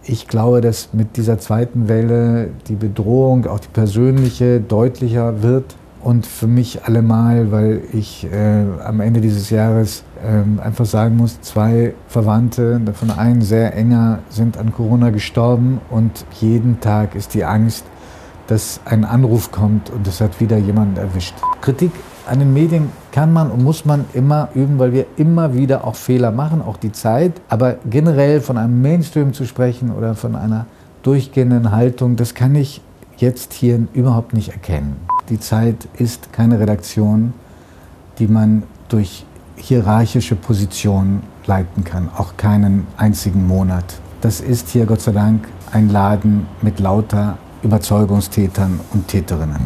Ich glaube, dass mit dieser zweiten Welle die Bedrohung, auch die persönliche, deutlicher wird. Und für mich allemal, weil ich am Ende dieses Jahres einfach sagen muss, 2 Verwandte, davon ein sehr enger, sind an Corona gestorben. Und jeden Tag ist die Angst, dass ein Anruf kommt und es hat wieder jemanden erwischt. Kritik an den Medien kann man und muss man immer üben, weil wir immer wieder auch Fehler machen, auch die Zeit. Aber generell von einem Mainstream zu sprechen oder von einer durchgehenden Haltung, das kann ich jetzt hier überhaupt nicht erkennen. Die Zeit ist keine Redaktion, die man durch hierarchische Positionen leiten kann, auch keinen einzigen Monat. Das ist hier Gott sei Dank ein Laden mit lauter Überzeugungstätern und Täterinnen.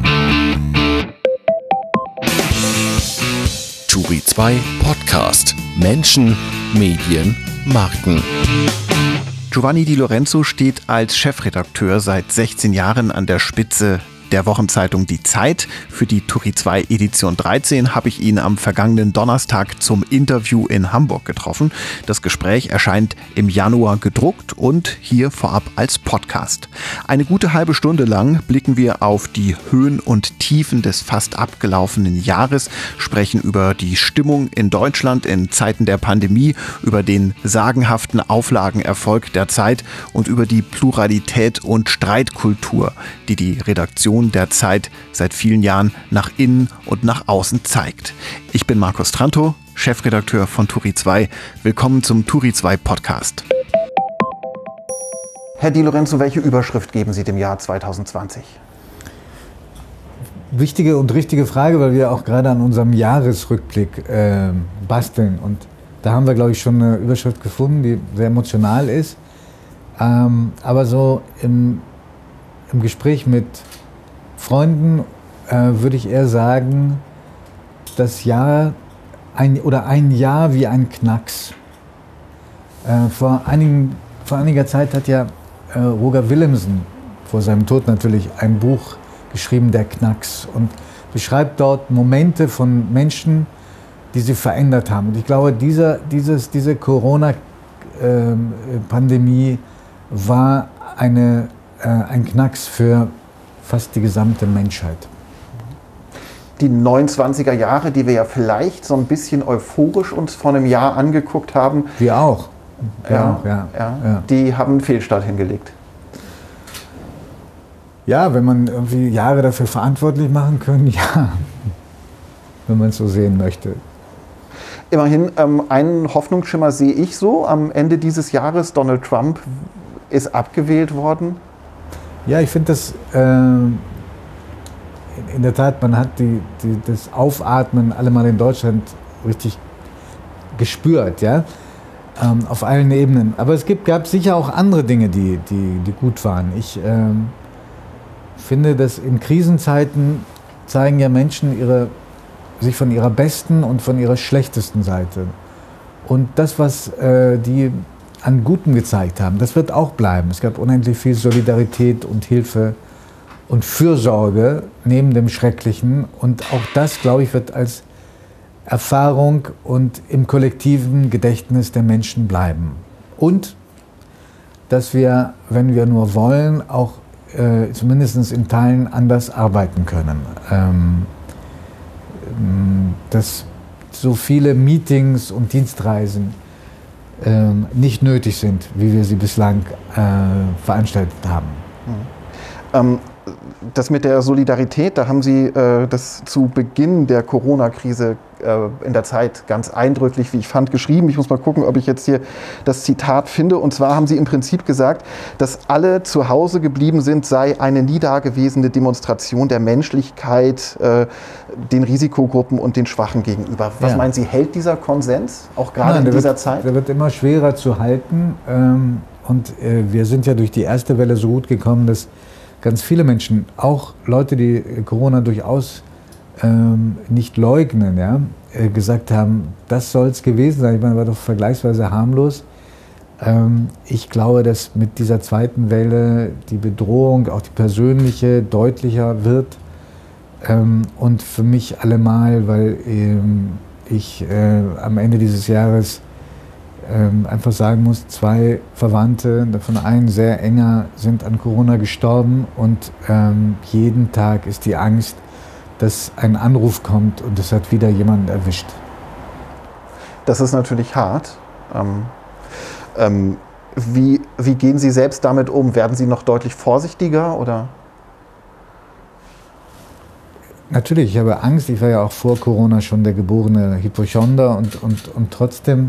Turi 2 Podcast. Menschen, Medien, Marken. Giovanni Di Lorenzo steht als Chefredakteur seit 16 Jahren an der Spitze der Wochenzeitung Die Zeit. Für die Turi 2 Edition 13 habe ich ihn am vergangenen Donnerstag zum Interview in Hamburg getroffen. Das Gespräch erscheint im Januar gedruckt und hier vorab als Podcast. Eine gute halbe Stunde lang blicken wir auf die Höhen und Tiefen des fast abgelaufenen Jahres, sprechen über die Stimmung in Deutschland in Zeiten der Pandemie, über den sagenhaften Auflagenerfolg der Zeit und über die Pluralität und Streitkultur, die die Redaktion der Zeit seit vielen Jahren nach innen und nach außen zeigt. Ich bin Markus Trantow, Chefredakteur von Turi 2. Willkommen zum Turi 2 Podcast. Herr Di Lorenzo, welche Überschrift geben Sie dem Jahr 2020? Wichtige und richtige Frage, weil wir auch gerade an unserem Jahresrückblick basteln. Und da haben wir, glaube ich, schon eine Überschrift gefunden, die sehr emotional ist. Aber so im Gespräch mit Freunden würde ich eher sagen, das Jahr ein Jahr wie ein Knacks. Vor einiger Zeit hat ja Roger Willemsen, vor seinem Tod natürlich, ein Buch geschrieben, Der Knacks, und beschreibt dort Momente von Menschen, die sie verändert haben. Und ich glaube, diese Corona-Pandemie war ein Knacks für fast die gesamte Menschheit. Die 29er Jahre, die wir ja vielleicht so ein bisschen euphorisch uns vor einem Jahr angeguckt haben. Wir auch. Ja. Die haben einen Fehlstart hingelegt. Ja, wenn man irgendwie Jahre dafür verantwortlich machen können, ja. Wenn man es so sehen möchte. Immerhin, einen Hoffnungsschimmer sehe ich so. Am Ende dieses Jahres, Donald Trump ist abgewählt worden. Ja, ich finde das in der Tat, man hat das Aufatmen alle mal in Deutschland richtig gespürt, ja, auf allen Ebenen. Aber es gab sicher auch andere Dinge, die gut waren. Ich finde, dass in Krisenzeiten zeigen ja Menschen sich von ihrer besten und von ihrer schlechtesten Seite. Und das, was die an Gutem gezeigt haben, das wird auch bleiben. Es gab unendlich viel Solidarität und Hilfe und Fürsorge neben dem Schrecklichen. Und auch das, glaube ich, wird als Erfahrung und im kollektiven Gedächtnis der Menschen bleiben. Und dass wir, wenn wir nur wollen, auch zumindest in Teilen anders arbeiten können. Dass so viele Meetings und Dienstreisen nicht nötig sind, wie wir sie bislang veranstaltet haben. Das mit der Solidarität, da haben Sie das zu Beginn der Corona-Krise in der Zeit ganz eindrücklich, wie ich fand, geschrieben. Ich muss mal gucken, ob ich jetzt hier das Zitat finde. Und zwar haben Sie im Prinzip gesagt, dass alle zu Hause geblieben sind, sei eine nie dagewesene Demonstration der Menschlichkeit den Risikogruppen und den Schwachen gegenüber. Was meinen Sie, hält dieser Konsens auch gerade in dieser Zeit? Der wird immer schwerer zu halten. Und wir sind ja durch die erste Welle so gut gekommen, dass ganz viele Menschen, auch Leute, die Corona durchaus nicht leugnen, ja, gesagt haben, das soll es gewesen sein. Ich meine, war doch vergleichsweise harmlos. Ich glaube, dass mit dieser zweiten Welle die Bedrohung, auch die persönliche, deutlicher wird. Und für mich allemal, weil ich am Ende dieses Jahres einfach sagen muss, 2 Verwandte, davon ein sehr enger, sind an Corona gestorben und jeden Tag ist die Angst, dass ein Anruf kommt und es hat wieder jemanden erwischt. Das ist natürlich hart. Wie gehen Sie selbst damit um? Werden Sie noch deutlich vorsichtiger, oder? Natürlich, ich habe Angst. Ich war ja auch vor Corona schon der geborene Hypochonder und trotzdem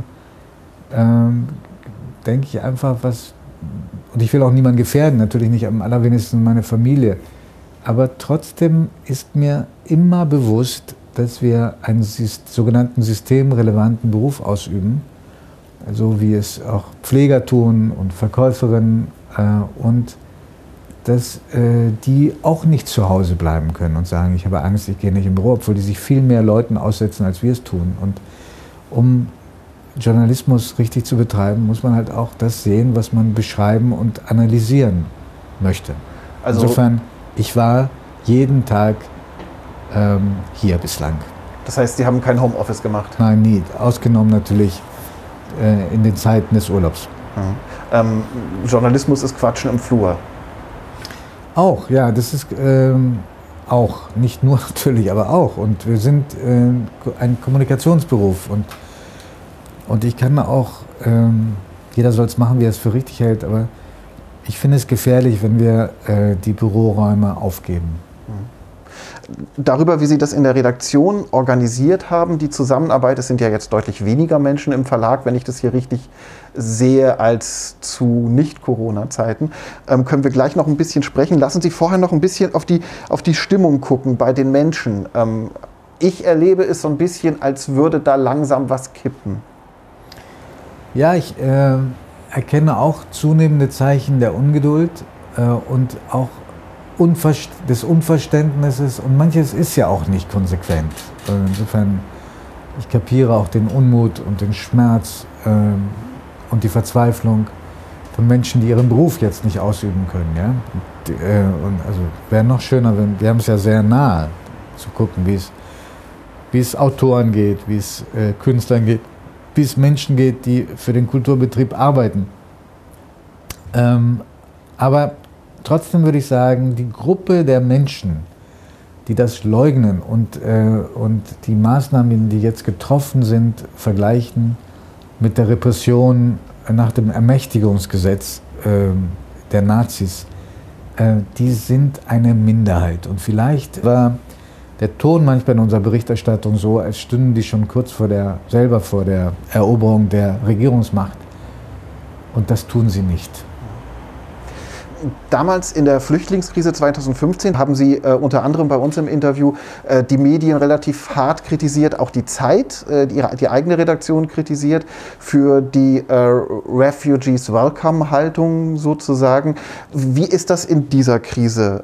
denke ich einfach, und ich will auch niemanden gefährden, natürlich nicht, am allerwenigsten meine Familie. Aber trotzdem ist mir immer bewusst, dass wir einen sogenannten systemrelevanten Beruf ausüben, so wie es auch Pfleger tun und Verkäuferinnen, und dass die auch nicht zu Hause bleiben können und sagen, ich habe Angst, ich gehe nicht im Büro, obwohl die sich viel mehr Leuten aussetzen, als wir es tun. Und um Journalismus richtig zu betreiben, muss man halt auch das sehen, was man beschreiben und analysieren möchte. Also insofern, ich war jeden Tag hier bislang. Das heißt, Sie haben kein Homeoffice gemacht? Nein, nie. Ausgenommen natürlich in den Zeiten des Urlaubs. Mhm. Journalismus ist Quatschen im Flur. Auch, ja, das ist auch. Nicht nur natürlich, aber auch. Und wir sind ein Kommunikationsberuf. Und ich kann auch, jeder soll es machen, wie er es für richtig hält, aber ich finde es gefährlich, wenn wir die Büroräume aufgeben. Darüber, wie Sie das in der Redaktion organisiert haben, die Zusammenarbeit, es sind ja jetzt deutlich weniger Menschen im Verlag, wenn ich das hier richtig sehe, als zu Nicht-Corona-Zeiten, können wir gleich noch ein bisschen sprechen. Lassen Sie vorher noch ein bisschen auf die Stimmung gucken bei den Menschen. Ich erlebe es so ein bisschen, als würde da langsam was kippen. Ja, ich erkenne auch zunehmende Zeichen der Ungeduld und auch des Unverständnisses, und manches ist ja auch nicht konsequent. Insofern, ich kapiere auch den Unmut und den Schmerz und die Verzweiflung von Menschen, die ihren Beruf jetzt nicht ausüben können. Ja? Und also wäre noch schöner, wir haben es ja sehr nahe, zu gucken, wie es Autoren geht, wie es Künstlern geht, wie es Menschen geht, die für den Kulturbetrieb arbeiten. Aber trotzdem würde ich sagen, die Gruppe der Menschen, die das leugnen und die Maßnahmen, die jetzt getroffen sind, vergleichen mit der Repression nach dem Ermächtigungsgesetz der Nazis, die sind eine Minderheit. Und vielleicht war der Ton manchmal in unserer Berichterstattung so, als stünden die schon kurz selber vor der Eroberung der Regierungsmacht. Und das tun sie nicht. Damals in der Flüchtlingskrise 2015 haben Sie unter anderem bei uns im Interview die Medien relativ hart kritisiert, auch die Zeit, die eigene Redaktion kritisiert für die Refugees Welcome Haltung sozusagen. Wie ist das in dieser Krise?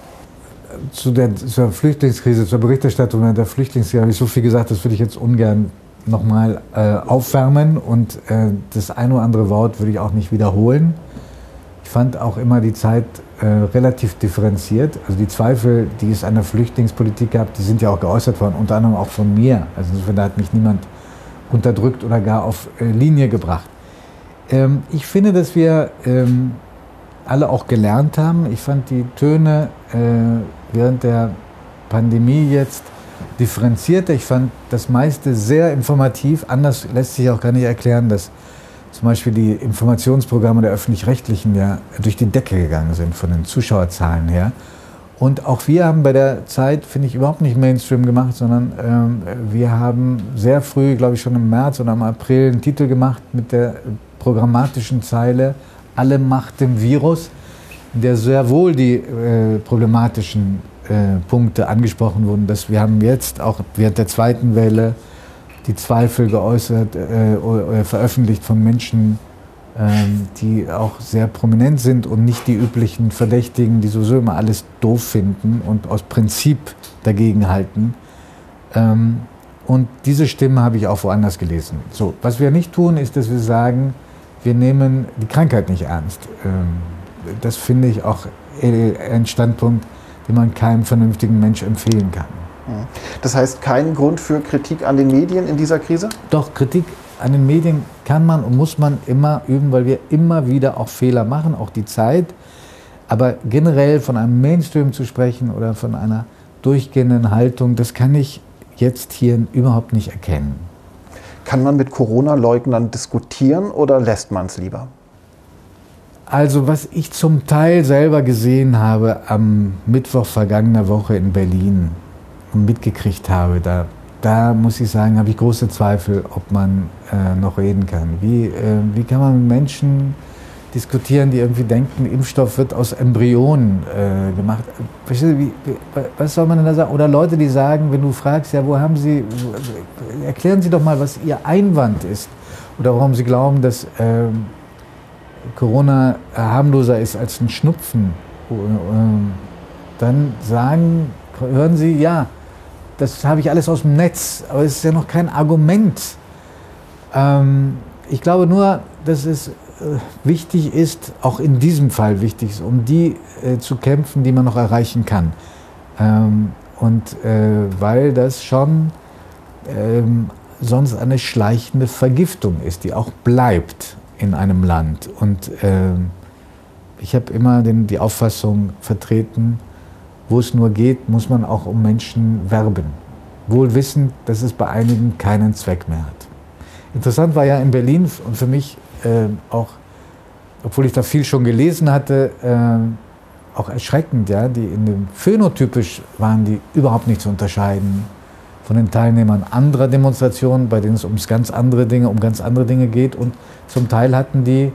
Zur Flüchtlingskrise, zur Berichterstattung der Flüchtlingskrise habe ich so viel gesagt, das würde ich jetzt ungern nochmal aufwärmen, und das ein oder andere Wort würde ich auch nicht wiederholen. Ich fand auch immer die Zeit relativ differenziert. Also die Zweifel, die es an der Flüchtlingspolitik gab, die sind ja auch geäußert worden, unter anderem auch von mir. Also insofern, da hat mich niemand unterdrückt oder gar auf Linie gebracht. Ich finde, dass wir alle auch gelernt haben. Ich fand die Töne während der Pandemie jetzt differenzierter. Ich fand das meiste sehr informativ. Anders lässt sich auch gar nicht erklären, dass zum Beispiel die Informationsprogramme der Öffentlich-Rechtlichen ja durch die Decke gegangen sind von den Zuschauerzahlen her. Und auch wir haben bei der Zeit, finde ich, überhaupt nicht Mainstream gemacht, sondern wir haben sehr früh, glaube ich schon im März oder im April, einen Titel gemacht mit der programmatischen Zeile "Alle Macht dem Virus", in der sehr wohl die problematischen Punkte angesprochen wurden. Dass wir haben jetzt auch während der zweiten Welle die Zweifel geäußert oder veröffentlicht von Menschen, die auch sehr prominent sind und nicht die üblichen Verdächtigen, die sowieso immer alles doof finden und aus Prinzip dagegen halten. Und diese Stimme habe ich auch woanders gelesen. So, was wir nicht tun, ist, dass wir sagen, wir nehmen die Krankheit nicht ernst. Das finde ich auch ein Standpunkt, den man keinem vernünftigen Mensch empfehlen kann. Das heißt, kein Grund für Kritik an den Medien in dieser Krise? Doch, Kritik an den Medien kann man und muss man immer üben, weil wir immer wieder auch Fehler machen, auch die Zeit. Aber generell von einem Mainstream zu sprechen oder von einer durchgehenden Haltung, das kann ich jetzt hier überhaupt nicht erkennen. Kann man mit Corona-Leugnern diskutieren oder lässt man es lieber? Also was ich zum Teil selber gesehen habe am Mittwoch vergangener Woche in Berlin und mitgekriegt habe, da muss ich sagen, habe ich große Zweifel, ob man noch reden kann. Wie kann man mit Menschen diskutieren, die irgendwie denken, Impfstoff wird aus Embryonen gemacht. Was soll man denn da sagen? Oder Leute, die sagen, wenn du fragst, ja, erklären Sie doch mal, was Ihr Einwand ist. Oder warum Sie glauben, dass Corona harmloser ist als ein Schnupfen. Dann hören Sie, ja, das habe ich alles aus dem Netz, aber es ist ja noch kein Argument. Ich glaube nur, dass es wichtig ist, auch in diesem Fall wichtig ist, um die zu kämpfen, die man noch erreichen kann. Weil das schon sonst eine schleichende Vergiftung ist, die auch bleibt in einem Land. Und ich habe immer die Auffassung vertreten, wo es nur geht, muss man auch um Menschen werben. Wohl wissend, dass es bei einigen keinen Zweck mehr hat. Interessant war ja in Berlin und für mich auch, obwohl ich da viel schon gelesen hatte, auch erschreckend, ja, die in dem phänotypisch waren die überhaupt nicht zu unterscheiden von den Teilnehmern anderer Demonstrationen, bei denen es um ganz andere Dinge geht, und zum Teil hatten die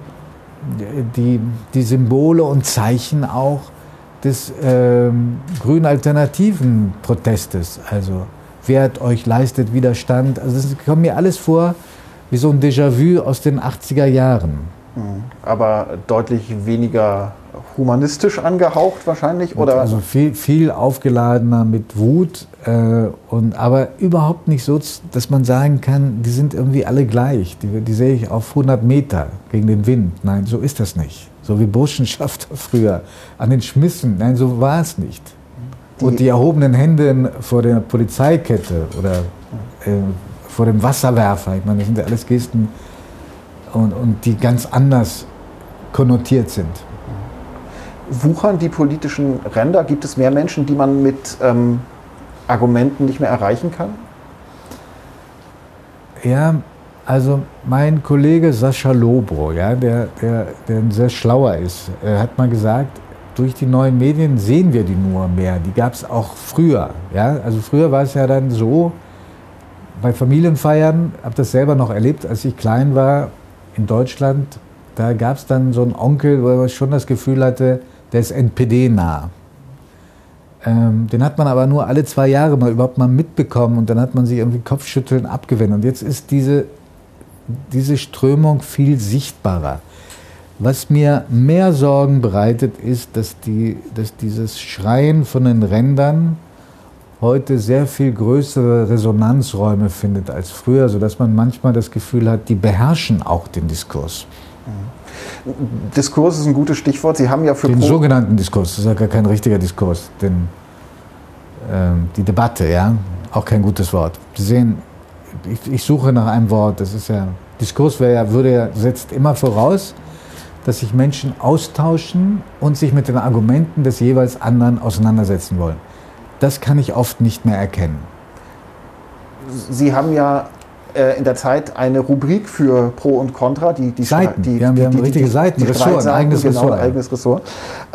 Symbole und Zeichen auch des grünen alternativen Protestes, also wehrt euch, leistet Widerstand. Also das kommt mir alles vor wie so ein Déjà-vu aus den 80er Jahren. Aber deutlich weniger humanistisch angehaucht wahrscheinlich? Oder? Also viel aufgeladener mit Wut, aber überhaupt nicht so, dass man sagen kann, die sind irgendwie alle gleich. Die sehe ich auf 100 Meter gegen den Wind. Nein, so ist das nicht. So wie Burschenschafter früher an den Schmissen. Nein, so war es nicht. Und die erhobenen Hände vor der Polizeikette oder vor dem Wasserwerfer, ich meine, das sind ja alles Gesten, und die ganz anders konnotiert sind. Wuchern die politischen Ränder? Gibt es mehr Menschen, die man mit Argumenten nicht mehr erreichen kann? Ja, also mein Kollege Sascha Lobro, ja, der sehr schlauer ist, hat mal gesagt, durch die neuen Medien sehen wir die nur mehr. Die gab es auch früher. Ja? Also früher war es ja dann so, bei Familienfeiern, habe das selber noch erlebt, als ich klein war in Deutschland, da gab es dann so einen Onkel, wo man schon das Gefühl hatte, der ist NPD-nah. Den hat man aber nur alle 2 Jahre überhaupt mal mitbekommen und dann hat man sich irgendwie Kopfschütteln abgewendet. Und jetzt ist diese Strömung viel sichtbarer. Was mir mehr Sorgen bereitet, ist, dass dieses Schreien von den Rändern heute sehr viel größere Resonanzräume findet als früher, sodass man manchmal das Gefühl hat, die beherrschen auch den Diskurs. Diskurs ist ein gutes Stichwort. Sie haben ja für den sogenannten Diskurs, das ist ja gar kein richtiger Diskurs, die Debatte, ja, auch kein gutes Wort. Sie sehen, ich suche nach einem Wort, das ist ja, Diskurs setzt immer voraus, dass sich Menschen austauschen und sich mit den Argumenten des jeweils anderen auseinandersetzen wollen. Das kann ich oft nicht mehr erkennen. Sie haben ja in der Zeit eine Rubrik für Pro und Contra. Seiten. Wir haben richtige Seiten, Ressort, ein eigenes Ressort. Ein eigenes Ressort.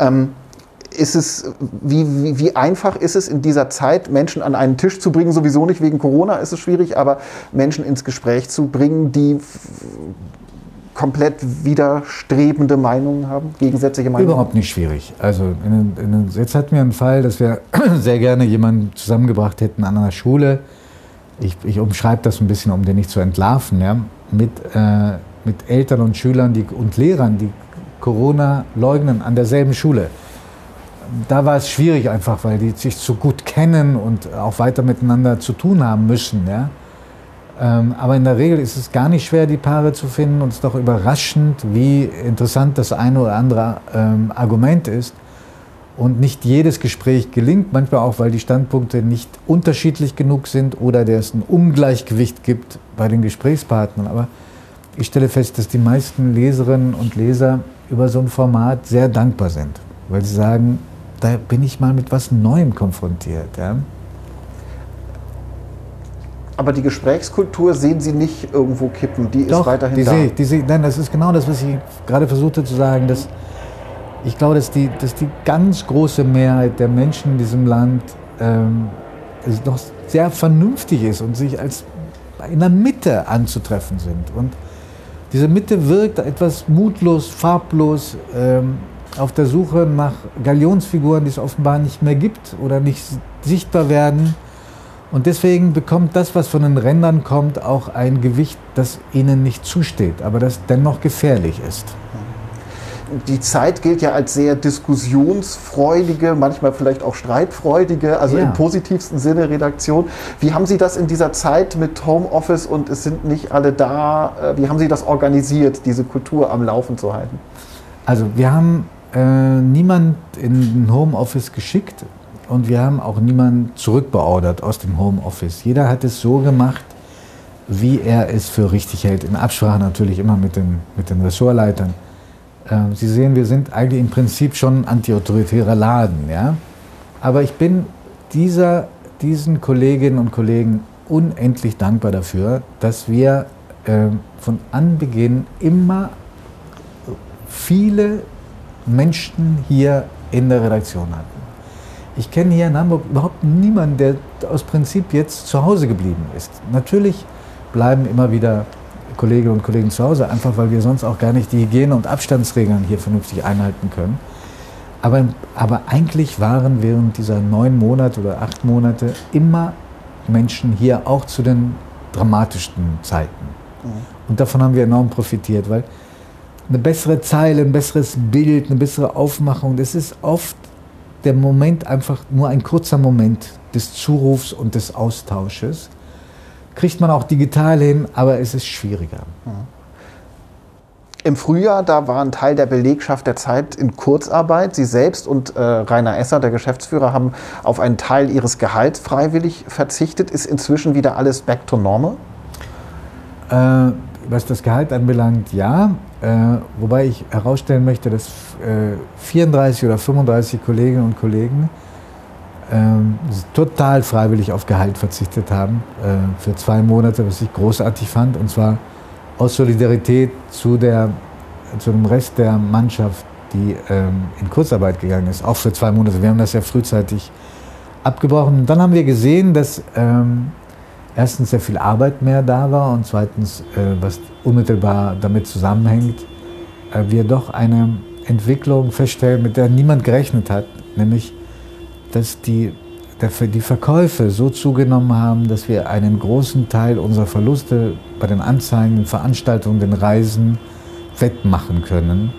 Wie einfach ist es in dieser Zeit, Menschen an einen Tisch zu bringen? Sowieso nicht, wegen Corona ist es schwierig, aber Menschen ins Gespräch zu bringen, die komplett widerstrebende Meinungen haben, gegensätzliche Meinungen? Überhaupt nicht schwierig. Also jetzt hatten wir einen Fall, dass wir sehr gerne jemanden zusammengebracht hätten an einer Schule. Ich umschreibe das ein bisschen, um den nicht zu entlarven, ja, mit Eltern und Schülern und Lehrern, die Corona leugnen an derselben Schule. Da war es schwierig einfach, weil die sich so gut kennen und auch weiter miteinander zu tun haben müssen, ja. Aber in der Regel ist es gar nicht schwer, die Paare zu finden, und es ist doch überraschend, wie interessant das eine oder andere Argument ist. Und nicht jedes Gespräch gelingt, manchmal auch, weil die Standpunkte nicht unterschiedlich genug sind oder es ein Ungleichgewicht gibt bei den Gesprächspartnern. Aber ich stelle fest, dass die meisten Leserinnen und Leser über so ein Format sehr dankbar sind, weil sie sagen, da bin ich mal mit was Neuem konfrontiert. Ja? Aber die Gesprächskultur sehen Sie nicht irgendwo kippen, die ist weiterhin da. Nein, das ist genau das, was ich gerade versuchte zu sagen, dass ich glaube, dass die ganz große Mehrheit der Menschen in diesem Land noch sehr vernünftig ist und sich als in der Mitte anzutreffen sind. Und diese Mitte wirkt etwas mutlos, farblos, auf der Suche nach Galionsfiguren, die es offenbar nicht mehr gibt oder nicht sichtbar werden. Und deswegen bekommt das, was von den Rändern kommt, auch ein Gewicht, das ihnen nicht zusteht, aber das dennoch gefährlich ist. Die Zeit gilt ja als sehr diskussionsfreudige, manchmal vielleicht auch streitfreudige, also im positivsten Sinne Redaktion. Wie haben Sie das in dieser Zeit mit Homeoffice und es sind nicht alle da, wie haben Sie das organisiert, diese Kultur am Laufen zu halten? Also wir haben niemand in den Homeoffice geschickt und wir haben auch niemanden zurückbeordert aus dem Homeoffice. Jeder hat es so gemacht, wie er es für richtig hält, in Absprache natürlich immer mit den Ressortleitern. Sie sehen, wir sind eigentlich im Prinzip schon ein antiautoritärer Laden, ja? Aber ich bin diesen Kolleginnen und Kollegen unendlich dankbar dafür, dass wir von Anbeginn immer viele Menschen hier in der Redaktion hatten. Ich kenne hier in Hamburg überhaupt niemanden, der aus Prinzip jetzt zu Hause geblieben ist. Natürlich bleiben immer wieder Kolleginnen und Kollegen zu Hause, einfach weil wir sonst auch gar nicht die Hygiene- und Abstandsregeln hier vernünftig einhalten können. Aber eigentlich waren während dieser 9 Monate oder 8 Monate immer Menschen hier, auch zu den dramatischsten Zeiten. Und davon haben wir enorm profitiert, weil eine bessere Zeile, ein besseres Bild, eine bessere Aufmachung, das ist oft der Moment, einfach nur ein kurzer Moment des Zurufs und des Austausches. Kriegt man auch digital hin, aber es ist schwieriger. Im Frühjahr, da war ein Teil der Belegschaft der Zeit in Kurzarbeit. Sie selbst und Rainer Esser, der Geschäftsführer, haben auf einen Teil ihres Gehalts freiwillig verzichtet. Ist inzwischen wieder alles back to normal? Was das Gehalt anbelangt, ja. Wobei ich herausstellen möchte, dass 34 oder 35 Kolleginnen und Kollegen total freiwillig auf Gehalt verzichtet haben für 2 Monate, was ich großartig fand, und zwar aus Solidarität zu dem Rest der Mannschaft, die in Kurzarbeit gegangen ist, auch für 2 Monate. Wir haben das ja frühzeitig abgebrochen. Und dann haben wir gesehen, dass erstens sehr viel Arbeit mehr da war und zweitens, was unmittelbar damit zusammenhängt, wir doch eine Entwicklung feststellen, mit der niemand gerechnet hat, nämlich dass die Verkäufe so zugenommen haben, dass wir einen großen Teil unserer Verluste bei den Anzeigen, den Veranstaltungen, den Reisen wettmachen können.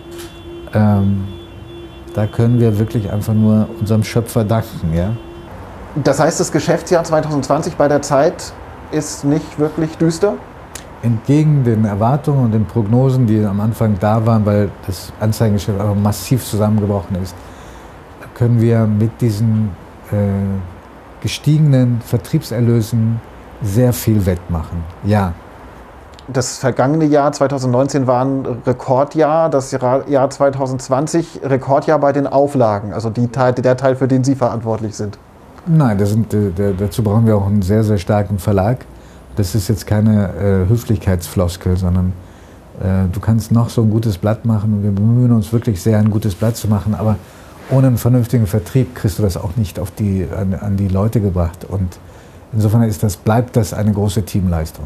Da können wir wirklich einfach nur unserem Schöpfer danken. Ja? Das heißt, das Geschäftsjahr 2020 bei der Zeit ist nicht wirklich düster? Entgegen den Erwartungen und den Prognosen, die am Anfang da waren, weil das Anzeigengeschäft einfach massiv zusammengebrochen ist, können wir mit diesen gestiegenen Vertriebserlösen sehr viel wettmachen. Ja. Das vergangene Jahr 2019 war ein Rekordjahr, das Jahr 2020 Rekordjahr bei den Auflagen, also der Teil, für den Sie verantwortlich sind. Nein, dazu brauchen wir auch einen sehr, sehr starken Verlag. Das ist jetzt keine Höflichkeitsfloskel, sondern du kannst noch so ein gutes Blatt machen und wir bemühen uns wirklich sehr, ein gutes Blatt zu machen, aber ohne einen vernünftigen Vertrieb kriegst du das auch nicht an die Leute gebracht. Und insofern bleibt das eine große Teamleistung.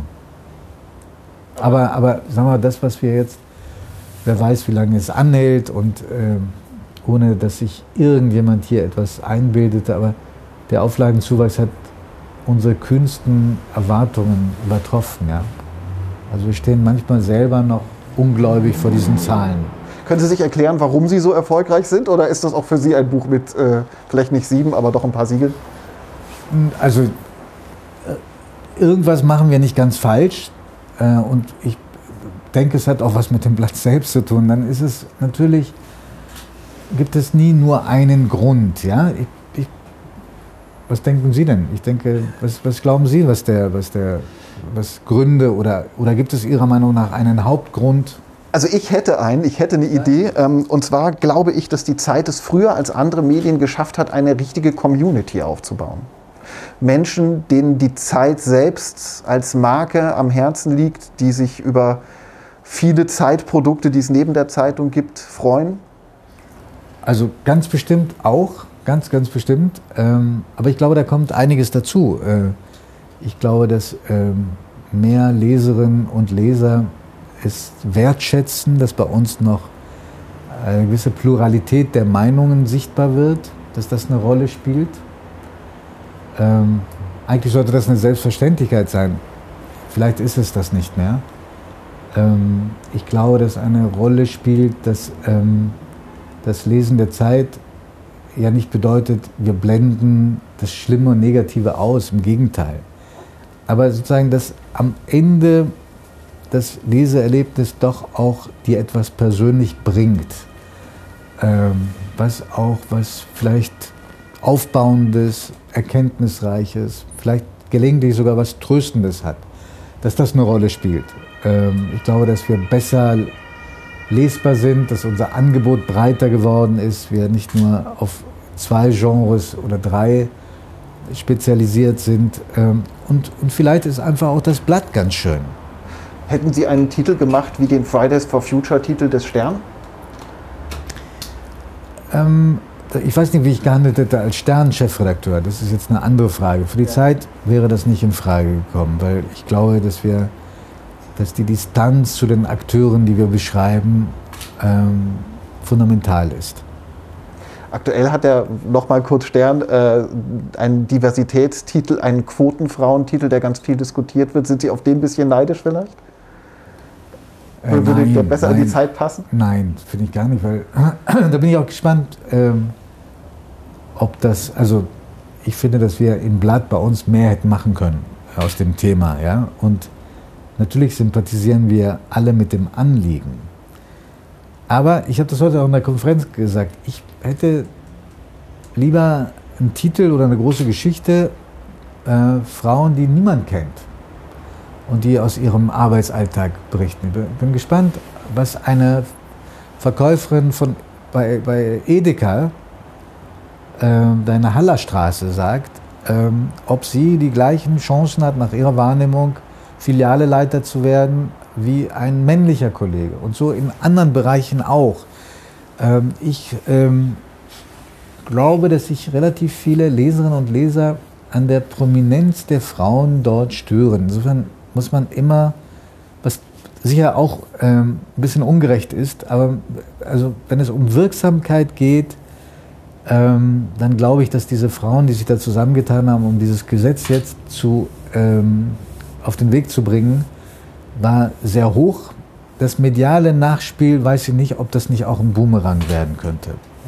Aber sagen wir mal, das, was wir jetzt, wer weiß, wie lange es anhält und ohne, dass sich irgendjemand hier etwas einbildete, aber der Auflagenzuwachs hat unsere kühnsten Erwartungen übertroffen. Ja? Also wir stehen manchmal selber noch ungläubig vor diesen Zahlen. Können Sie sich erklären, warum Sie so erfolgreich sind? Oder ist das auch für Sie ein Buch mit vielleicht nicht 7, aber doch ein paar Siegeln? Also irgendwas machen wir nicht ganz falsch. Und ich denke, es hat auch was mit dem Blatt selbst zu tun. Dann ist es natürlich gibt es nie nur einen Grund. Ja? Was denken Sie denn? Ich denke, was glauben Sie, was Gründe oder gibt es Ihrer Meinung nach einen Hauptgrund? Also ich hätte eine Idee, und zwar glaube ich, dass die Zeit es früher als andere Medien geschafft hat, eine richtige Community aufzubauen. Menschen, denen die Zeit selbst als Marke am Herzen liegt, die sich über viele Zeitprodukte, die es neben der Zeitung gibt, freuen? Also ganz bestimmt auch, ganz bestimmt. Aber ich glaube, da kommt einiges dazu. Ich glaube, dass mehr Leserinnen und Leser es wertschätzen, dass bei uns noch eine gewisse Pluralität der Meinungen sichtbar wird, dass das eine Rolle spielt. Eigentlich sollte das eine Selbstverständlichkeit sein. Vielleicht ist es das nicht mehr. Ich glaube, dass eine Rolle spielt, dass das Lesen der Zeit ja nicht bedeutet, wir blenden das Schlimme und Negative aus, im Gegenteil. Aber sozusagen, dass am Ende das Leseerlebnis doch auch dir etwas persönlich bringt, was vielleicht Aufbauendes, Erkenntnisreiches, vielleicht gelegentlich sogar was Tröstendes hat, dass das eine Rolle spielt. Ich glaube, dass wir besser lesbar sind, dass unser Angebot breiter geworden ist, wir nicht nur auf 2 Genres oder 3 spezialisiert sind. Und vielleicht ist einfach auch das Blatt ganz schön. Hätten Sie einen Titel gemacht wie den Fridays for Future-Titel des Stern? Ich weiß nicht, wie ich gehandelt hätte als Stern-Chefredakteur. Das ist jetzt eine andere Frage. Für die Zeit wäre das nicht in Frage gekommen, weil ich glaube, dass die Distanz zu den Akteuren, die wir beschreiben, fundamental ist. Aktuell hat er, nochmal kurz Stern, einen Diversitätstitel, einen Quotenfrauentitel, der ganz viel diskutiert wird. Sind Sie auf den ein bisschen neidisch vielleicht? Würde der besser an die Zeit passen? Nein, finde ich gar nicht, weil da bin ich auch gespannt, ob das, also ich finde, dass wir im Blatt bei uns mehr hätten machen können aus dem Thema, ja, und natürlich sympathisieren wir alle mit dem Anliegen. Aber ich habe das heute auch in der Konferenz gesagt, ich hätte lieber einen Titel oder eine große Geschichte, Frauen, die niemand kennt und die aus ihrem Arbeitsalltag berichten. Ich bin gespannt, was eine Verkäuferin bei Edeka, deiner Hallerstraße, sagt, ob sie die gleichen Chancen hat, nach ihrer Wahrnehmung Filialeleiter zu werden, wie ein männlicher Kollege. Und so in anderen Bereichen auch. Ich glaube, dass sich relativ viele Leserinnen und Leser an der Prominenz der Frauen dort stören. Insofern muss man immer, was sicher auch ein bisschen ungerecht ist, aber also wenn es um Wirksamkeit geht, dann glaube ich, dass diese Frauen, die sich da zusammengetan haben, um dieses Gesetz jetzt auf den Weg zu bringen, war sehr hoch. Das mediale Nachspiel, weiß ich nicht, ob das nicht auch ein Boomerang werden könnte.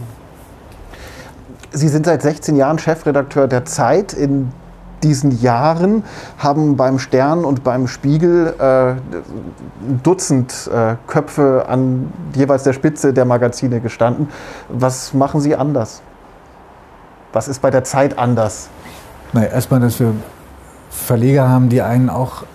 Sie sind seit 16 Jahren Chefredakteur der Zeit. In diesen Jahren haben beim Stern und beim Spiegel ein Dutzend Köpfe an jeweils der Spitze der Magazine gestanden. Was machen Sie anders? Was ist bei der Zeit anders? Na, erstmal, dass wir Verleger haben, die einen auch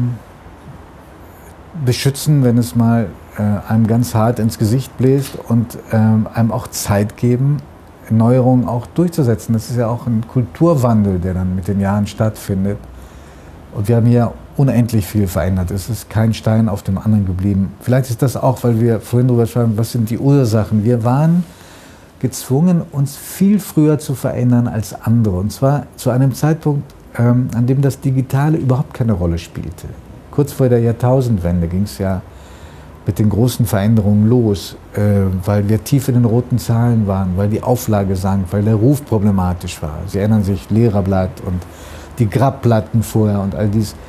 beschützen, wenn es mal einem ganz hart ins Gesicht bläst und einem auch Zeit geben, Neuerungen auch durchzusetzen. Das ist ja auch ein Kulturwandel, der dann mit den Jahren stattfindet. Und wir haben hier unendlich viel verändert. Es ist kein Stein auf dem anderen geblieben. Vielleicht ist das auch, weil wir vorhin darüber sprachen, was sind die Ursachen. Wir waren gezwungen, uns viel früher zu verändern als andere. Und zwar zu einem Zeitpunkt, an dem das Digitale überhaupt keine Rolle spielte. Kurz vor der Jahrtausendwende ging es ja mit den großen Veränderungen los, weil wir tief in den roten Zahlen waren, weil die Auflage sank, weil der Ruf problematisch war. Sie erinnern sich, Lehrerblatt und die Grabplatten vorher und all dies.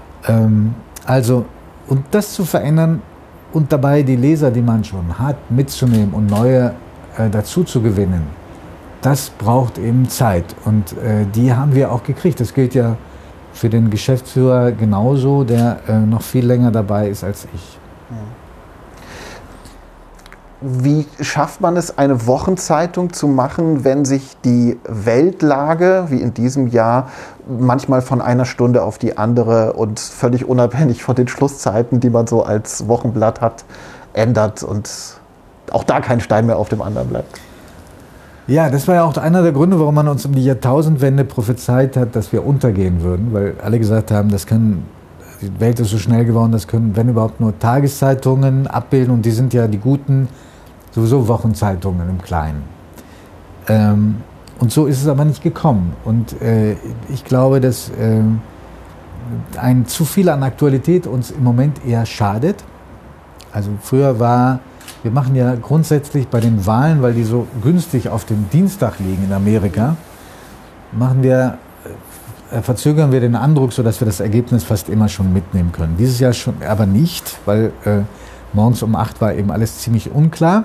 Und das zu verändern und dabei die Leser, die man schon hat, mitzunehmen und neue dazu zu gewinnen, das braucht eben Zeit. Und die haben wir auch gekriegt. Das gilt ja für den Geschäftsführer genauso, der noch viel länger dabei ist als ich. Wie schafft man es, eine Wochenzeitung zu machen, wenn sich die Weltlage, wie in diesem Jahr, manchmal von einer Stunde auf die andere und völlig unabhängig von den Schlusszeiten, die man so als Wochenblatt hat, ändert und auch da kein Stein mehr auf dem anderen bleibt? Ja, das war ja auch einer der Gründe, warum man uns um die Jahrtausendwende prophezeit hat, dass wir untergehen würden, weil alle gesagt haben, die Welt ist so schnell geworden, das können, wenn überhaupt, nur Tageszeitungen abbilden, und die sind ja die guten, sowieso Wochenzeitungen im Kleinen. Und so ist es aber nicht gekommen. Und ich glaube, dass ein zu viel an Aktualität uns im Moment eher schadet. Also früher wir machen ja grundsätzlich bei den Wahlen, weil die so günstig auf dem Dienstag liegen in Amerika, verzögern wir den Andruck, sodass wir das Ergebnis fast immer schon mitnehmen können. Dieses Jahr schon, aber nicht, weil morgens um 8 war eben alles ziemlich unklar.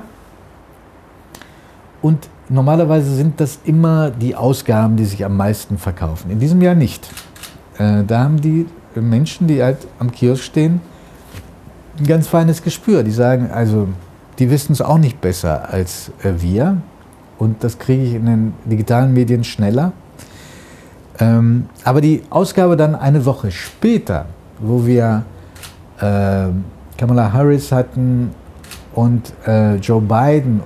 Und normalerweise sind das immer die Ausgaben, die sich am meisten verkaufen. In diesem Jahr nicht. Da haben die Menschen, die halt am Kiosk stehen, ein ganz feines Gespür. Die sagen, also, die wissen es auch nicht besser als wir. Und das kriege ich in den digitalen Medien schneller. Aber die Ausgabe dann eine Woche später, wo wir Kamala Harris hatten und Joe Biden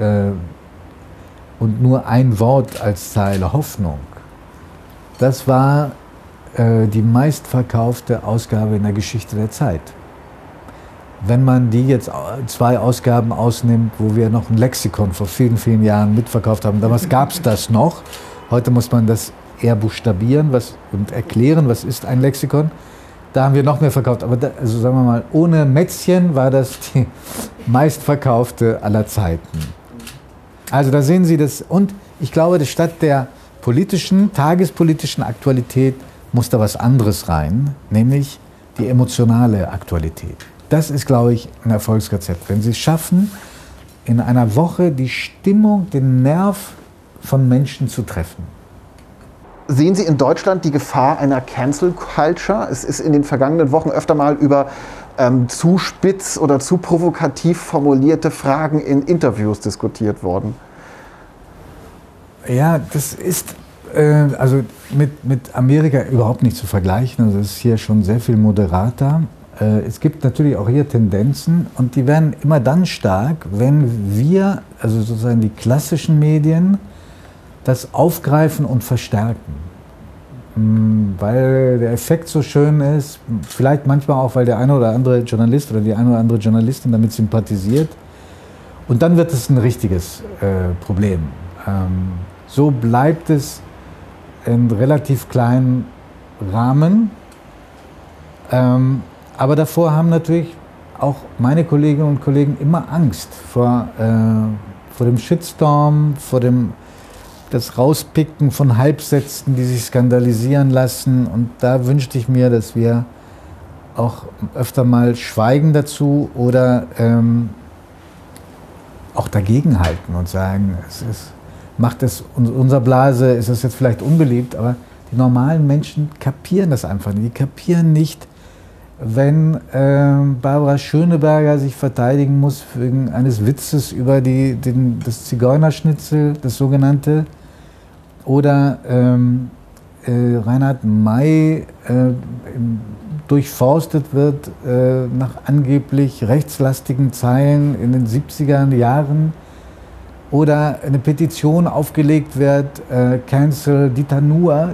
und nur ein Wort als Zeile, Hoffnung, das war die meistverkaufte Ausgabe in der Geschichte der Zeit. Wenn man die jetzt 2 Ausgaben ausnimmt, wo wir noch ein Lexikon vor vielen, vielen Jahren mitverkauft haben, damals gab es das noch. Heute muss man das eher buchstabieren und erklären, was ist ein Lexikon. Da haben wir noch mehr verkauft. Aber also sagen wir mal, ohne Mätzchen war das die meistverkaufte aller Zeiten. Also da sehen Sie das. Und ich glaube, statt der tagespolitischen Aktualität muss da was anderes rein, nämlich die emotionale Aktualität. Das ist, glaube ich, ein Erfolgsrezept. Wenn Sie es schaffen, in einer Woche die Stimmung, den Nerv von Menschen zu treffen. Sehen Sie in Deutschland die Gefahr einer Cancel Culture? Es ist in den vergangenen Wochen öfter mal über zu spitz oder zu provokativ formulierte Fragen in Interviews diskutiert worden. Ja, das ist also mit Amerika überhaupt nicht zu vergleichen. Also es ist hier schon sehr viel moderater. Es gibt natürlich auch hier Tendenzen, und die werden immer dann stark, wenn wir, also sozusagen die klassischen Medien, das aufgreifen und verstärken. Weil der Effekt so schön ist, vielleicht manchmal auch, weil der eine oder andere Journalist oder die eine oder andere Journalistin damit sympathisiert. Und dann wird es ein richtiges Problem. So bleibt es in relativ kleinen Rahmen. Aber davor haben natürlich auch meine Kolleginnen und Kollegen immer Angst vor dem Shitstorm, vor das Rauspicken von Halbsätzen, die sich skandalisieren lassen. Und da wünschte ich mir, dass wir auch öfter mal schweigen dazu oder auch dagegenhalten und sagen, unserer Blase ist es jetzt vielleicht unbeliebt, aber die normalen Menschen kapieren das einfach nicht. Die kapieren nicht, wenn Barbara Schöneberger sich verteidigen muss wegen eines Witzes über das Zigeunerschnitzel, das sogenannte, oder Reinhard May durchforstet wird nach angeblich rechtslastigen Zeilen in den 70er Jahren, oder eine Petition aufgelegt wird, Cancel Dieter Nuhr.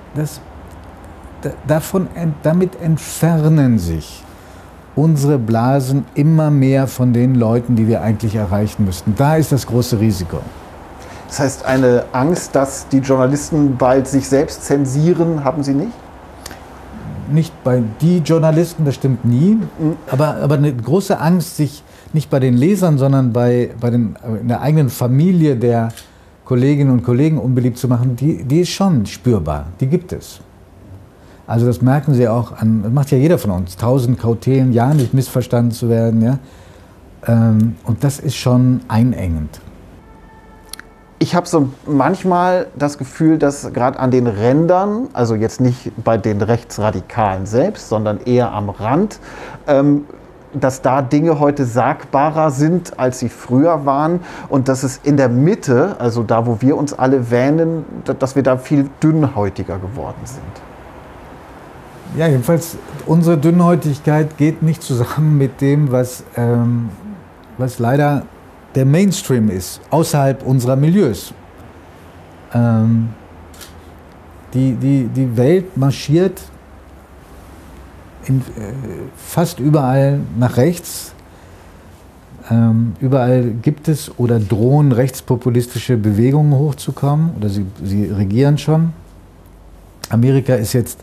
Damit entfernen sich unsere Blasen immer mehr von den Leuten, die wir eigentlich erreichen müssten. Da ist das große Risiko. Das heißt, eine Angst, dass die Journalisten bald sich selbst zensieren, haben Sie nicht? Nicht bei die Journalisten, das stimmt nie. Aber eine große Angst, sich nicht bei den Lesern, sondern in der eigenen Familie der Kolleginnen und Kollegen unbeliebt zu machen, die ist schon spürbar. Die gibt es. Also das merken Sie auch das macht ja jeder von uns. 1000 Kautelen, ja nicht missverstanden zu werden. Ja? Und das ist schon einengend. Ich habe so manchmal das Gefühl, dass gerade an den Rändern, also jetzt nicht bei den Rechtsradikalen selbst, sondern eher am Rand, dass da Dinge heute sagbarer sind, als sie früher waren und dass es in der Mitte, also da, wo wir uns alle wähnen, dass wir da viel dünnhäutiger geworden sind. Ja, jedenfalls, unsere Dünnhäutigkeit geht nicht zusammen mit dem, was leider der Mainstream ist, außerhalb unserer Milieus. Die Welt marschiert fast überall nach rechts. Überall gibt es oder drohen rechtspopulistische Bewegungen hochzukommen oder sie regieren schon. Amerika ist jetzt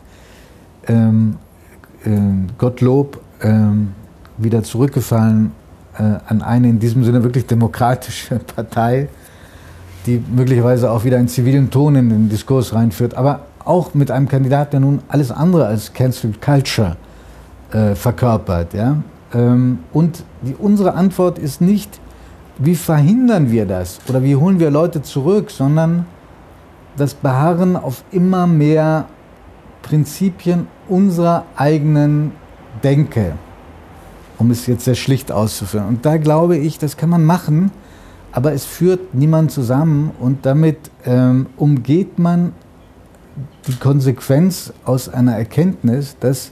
Gottlob wieder zurückgefallen an eine in diesem Sinne wirklich demokratische Partei, die möglicherweise auch wieder einen zivilen Ton in den Diskurs reinführt, aber auch mit einem Kandidaten, der nun alles andere als Cancel Culture verkörpert. Ja? Und unsere Antwort ist nicht, wie verhindern wir das oder wie holen wir Leute zurück, sondern das Beharren auf immer mehr Prinzipien unserer eigenen Denke, um es jetzt sehr schlicht auszuführen. Und da glaube ich, das kann man machen, aber es führt niemand zusammen und damit umgeht man die Konsequenz aus einer Erkenntnis, dass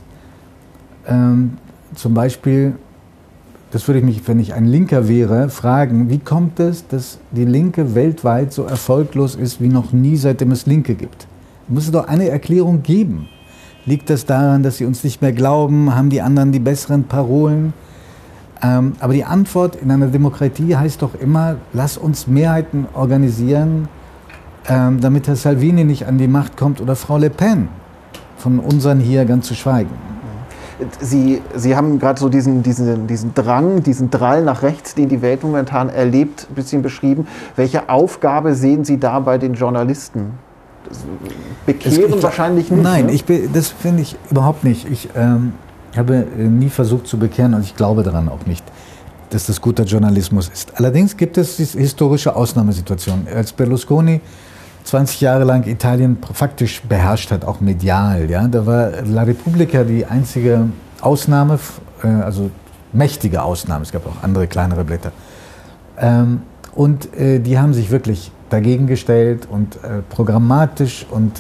zum Beispiel, das würde ich mich, wenn ich ein Linker wäre, fragen, wie kommt es, dass die Linke weltweit so erfolglos ist wie noch nie, seitdem es Linke gibt? Muss es doch eine Erklärung geben. Liegt das daran, dass sie uns nicht mehr glauben? Haben die anderen die besseren Parolen? Aber die Antwort in einer Demokratie heißt doch immer, lass uns Mehrheiten organisieren, damit Herr Salvini nicht an die Macht kommt oder Frau Le Pen, von unseren hier ganz zu schweigen. Sie haben gerade so diesen Drang, diesen Drall nach rechts, den die Welt momentan erlebt, ein bisschen beschrieben. Welche Aufgabe sehen Sie da bei den Journalisten? Bekehren wahrscheinlich nicht. Nein, ne? Das finde ich überhaupt nicht. Ich habe nie versucht zu bekehren und ich glaube daran auch nicht, dass das guter Journalismus ist. Allerdings gibt es historische Ausnahmesituationen. Als Berlusconi 20 Jahre lang Italien faktisch beherrscht hat, auch medial, ja, da war La Repubblica die einzige Ausnahme, also mächtige Ausnahme. Es gab auch andere kleinere Blätter. Und die haben sich wirklich dagegen gestellt und programmatisch und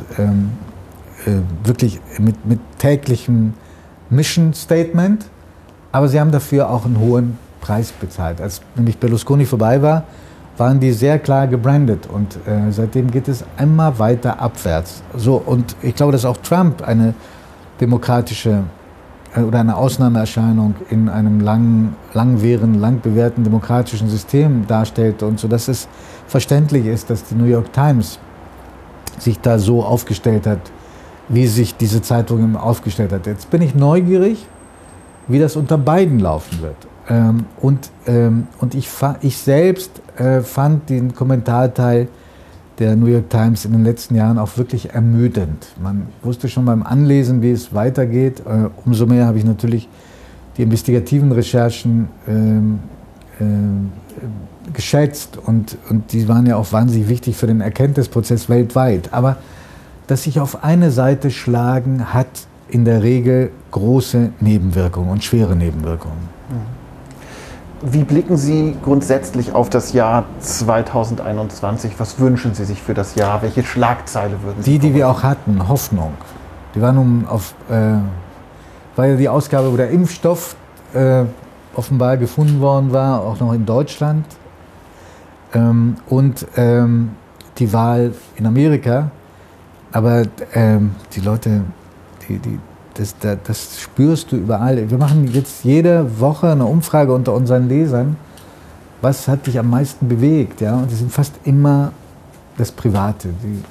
wirklich mit täglichem Mission Statement, aber sie haben dafür auch einen hohen Preis bezahlt. Als nämlich Berlusconi vorbei war, waren die sehr klar gebrandet und seitdem geht es immer weiter abwärts. So, und ich glaube, dass auch Trump eine demokratische oder eine Ausnahmeerscheinung in einem langwährenden, lang bewährten demokratischen System darstellt und so, dass es verständlich ist, dass die New York Times sich da so aufgestellt hat, wie sich diese Zeitung aufgestellt hat. Jetzt bin ich neugierig, wie das unter Biden laufen wird. Und ich selbst fand den Kommentarteil der New York Times in den letzten Jahren auch wirklich ermüdend. Man wusste schon beim Anlesen, wie es weitergeht. Umso mehr habe ich natürlich die investigativen Recherchen geschätzt und die waren ja auch wahnsinnig wichtig für den Erkenntnisprozess weltweit. Aber dass sich auf eine Seite schlagen, hat in der Regel große Nebenwirkungen und schwere Nebenwirkungen. Wie blicken Sie grundsätzlich auf das Jahr 2021? Was wünschen Sie sich für das Jahr? Welche Schlagzeile würden Sie die wir auch hatten, Hoffnung. Die war nun war ja die Ausgabe, wo der Impfstoff offenbar gefunden worden war, auch noch in Deutschland. Und die Wahl in Amerika. Aber die Leute, das spürst du überall. Wir machen jetzt jede Woche eine Umfrage unter unseren Lesern. Was hat dich am meisten bewegt? Ja? Und die sind fast immer das Private.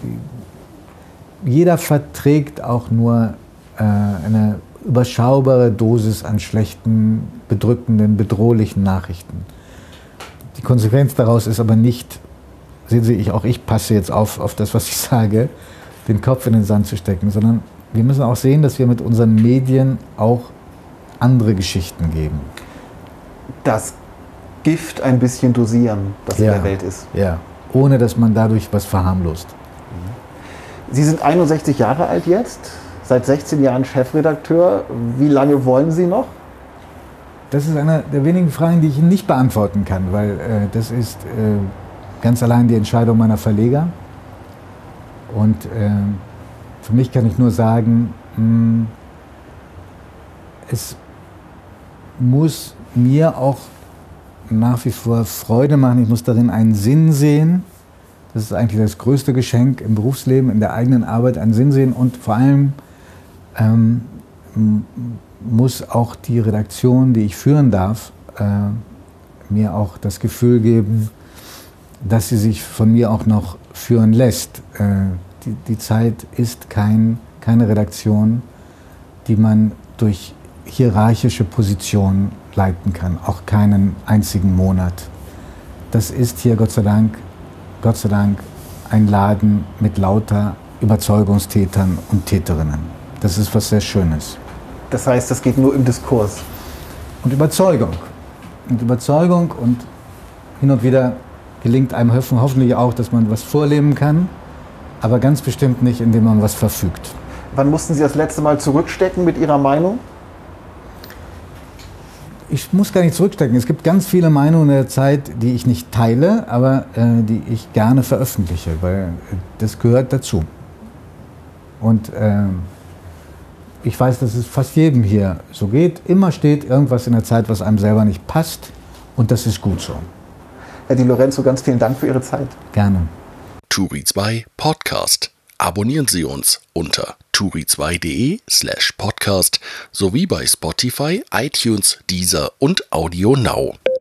Jeder verträgt auch nur eine überschaubare Dosis an schlechten, bedrückenden, bedrohlichen Nachrichten. Die Konsequenz daraus ist aber nicht, sehen Sie, auch ich passe jetzt auf das, was ich sage, den Kopf in den Sand zu stecken, sondern wir müssen auch sehen, dass wir mit unseren Medien auch andere Geschichten geben. Das Gift ein bisschen dosieren, das in der Welt ist. Ja, ohne dass man dadurch was verharmlost. Sie sind 61 Jahre alt jetzt, seit 16 Jahren Chefredakteur. Wie lange wollen Sie noch? Das ist eine der wenigen Fragen, die ich Ihnen nicht beantworten kann, weil das ist ganz allein die Entscheidung meiner Verleger. Und für mich kann ich nur sagen, es muss mir auch nach wie vor Freude machen. Ich muss darin einen Sinn sehen. Das ist eigentlich das größte Geschenk im Berufsleben, in der eigenen Arbeit einen Sinn sehen. Und vor allem muss auch die Redaktion, die ich führen darf, mir auch das Gefühl geben, dass sie sich von mir auch noch führen lässt. Die Zeit ist keine Redaktion, die man durch hierarchische Positionen leiten kann, auch keinen einzigen Monat. Das ist hier Gott sei Dank ein Laden mit lauter Überzeugungstätern und Täterinnen. Das ist was sehr Schönes. Das heißt, das geht nur im Diskurs? Und Überzeugung. Und hin und wieder gelingt einem hoffentlich auch, dass man was vorleben kann, aber ganz bestimmt nicht, indem man was verfügt. Wann mussten Sie das letzte Mal zurückstecken mit Ihrer Meinung? Ich muss gar nicht zurückstecken. Es gibt ganz viele Meinungen der Zeit, die ich nicht teile, aber die ich gerne veröffentliche, weil das gehört dazu. Und ich weiß, dass es fast jedem hier so geht. Immer steht irgendwas in der Zeit, was einem selber nicht passt, und das ist gut so. Herr Di Lorenzo, ganz vielen Dank für Ihre Zeit. Gerne. Turi 2 Podcast. Abonnieren Sie uns unter turi2.de/podcast sowie bei Spotify, iTunes, Deezer und Audio Now.